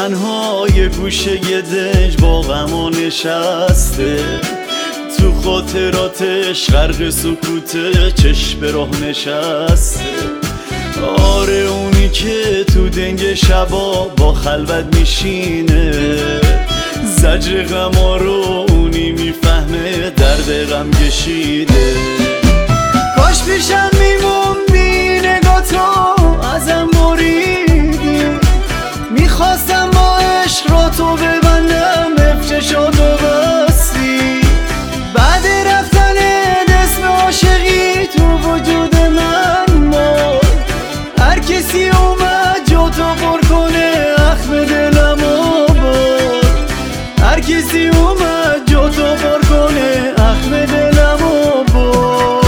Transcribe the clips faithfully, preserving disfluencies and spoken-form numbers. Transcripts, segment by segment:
تنها یه گوشه یه دنج با غما نشسته، تو خاطراتش غرق سکوته، چشم به راه نشسته. آره اونی که تو دنگ شبا با خلوت میشینه، زجر غما رو اونی میفهمه، درد غم کشیده. کاش پیشم میموندی نگاه تو ازم بریدی، میخواستم با عشق را تو ببندم افچشاتو بستی. بعد رفتن اسم عاشقی تو وجود من بار، هر کسی اومد جا تو پر کنه اخم دلمو بار، هر کسی اومد جا تو پر کنه اخم دلمو بار.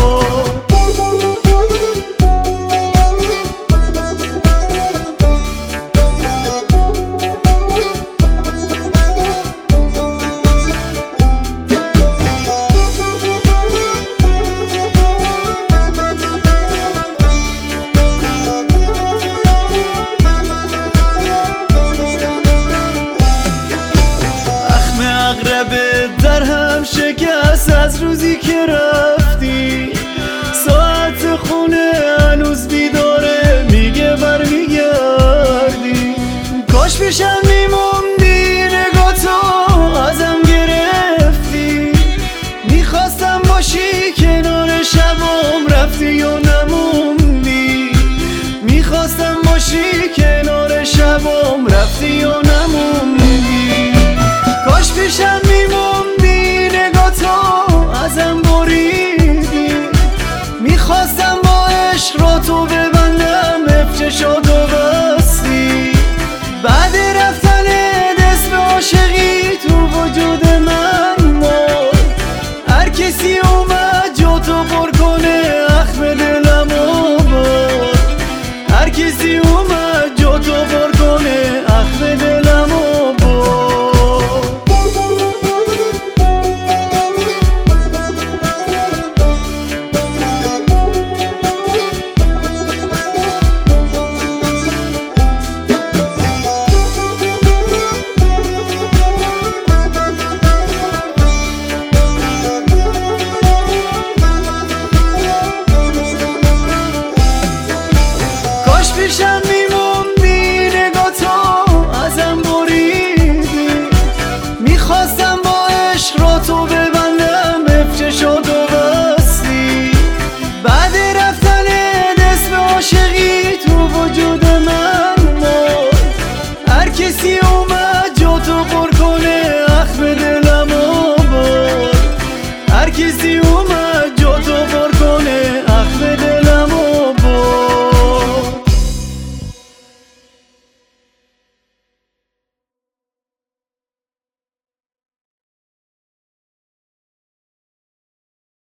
در هم شکست از روزی که رفتی، ساعت خونه هنوز بیداره میگه برمیگردی. کاش پیشم میموندی نگاه تو ازم گرفتی، میخواستم باشی کنار شبم رفتی یا نموندی، میخواستم باشی کنار شبم رفتی یا نموندی. کاش پیشم